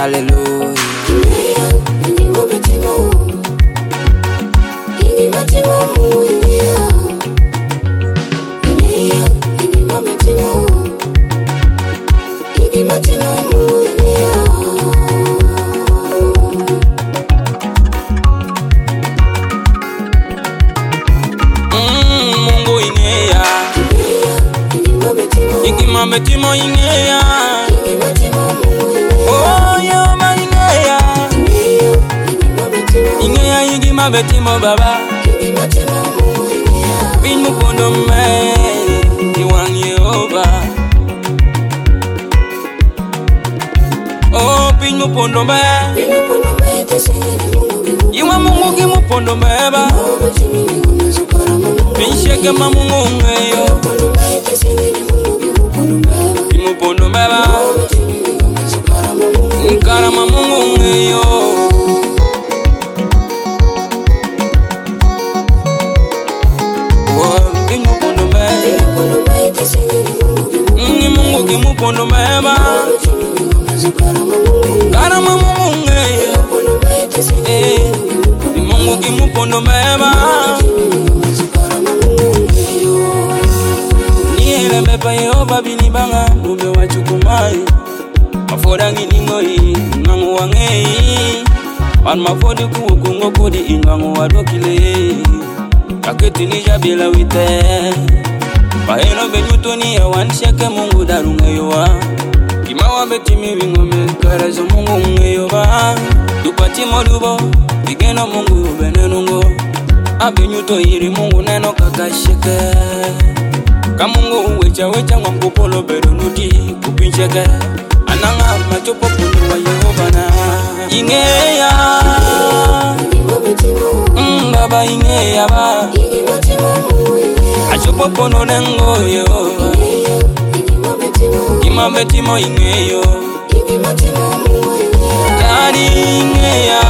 Hallelujah. Mungu ingeya Ikimametimo ingeya Oh yoma ingeya Ingeya ikimametimo baba Binmu pondo me Iwang Yehova Oh binmu pondo me Iwa Mungu kimu pondo meba Pinsheke mamungu ngeyo Kimu pondo meba Nkara mamungu ngeyo Kimu pondo meba Mungu kimu pondo meba Nkara mamungu ngeyo Mungu kimu pondo meba Niele mepa Yehova binibanga Mube wachukumai Mafoda nginingoi Ngangu wangei Wan mafodi kukungo kodi Ingangu wadokile Kaketi nijabila wite Paeno benyutoni ya wansheke Mungu darungeyowa Kimawa betimi wingome Karazo Mungu ngeyowa Dupati modubo Bigeno Mungu benenungo Abenyuto iri Mungu neno kakashike Kamungu wecha ngwampopolo berunuti kupincheke Ananga machopo pulu wa Yehova na Ingeya Baba ingeya ba Achopo pono nengo Yehova Kimabetimo ingeyo Daddy ingeya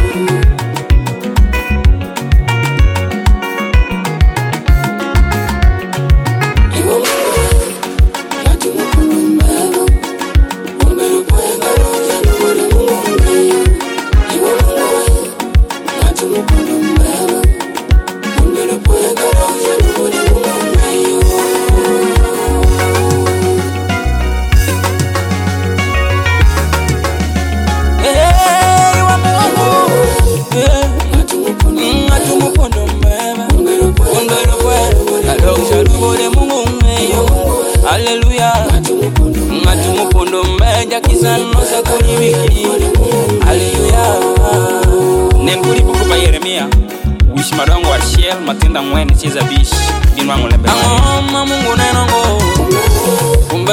Hallelujah. Ngatu mupondo mbeja kisano sakuni wiki. Hallelujah. Nenguri buku pa Yeremia. Wish madongo wa Shell matenda mwene cheza bish. Inwangu lembe. Ama Mungu nenongo. Kumbe.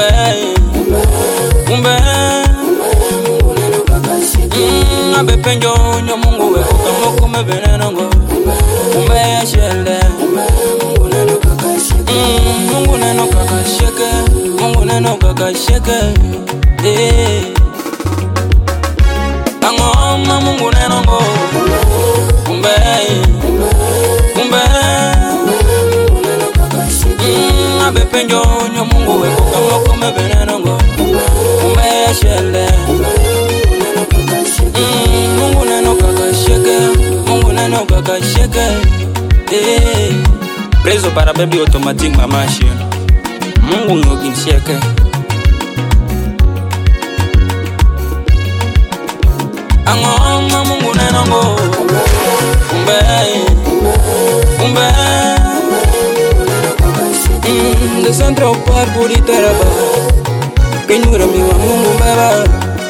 Abe penjo nyo Mungu we kama kume benenongo. Kumbe ya Shell. Mungu neno kakasheke, Mungu neno kakasheke, Angoma Mungu neno ngo, kumbe, abe penjo nyo Mungu we kama kume beneno ngo, kumbe ya Shele, Mungu neno kakasheke, Mungu neno kakasheke, Preso para baby automatic mamashi Mungu ngoginsheke Angoma Mungu nenongo Kumbe The central part buri teraba Kenyura miwa Mungu baba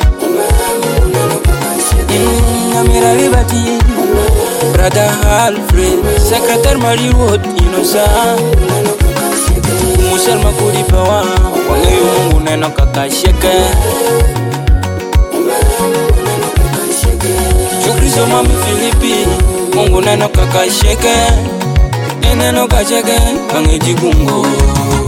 Amira Liberty Brother Alfred Secretary Marie Road Innocent Musel Makuri Pawa Wangeyo Mungu neno kakasheke Chukristo mami Filipi Mungu neno kakasheke Neno kacheke Kangeji kungo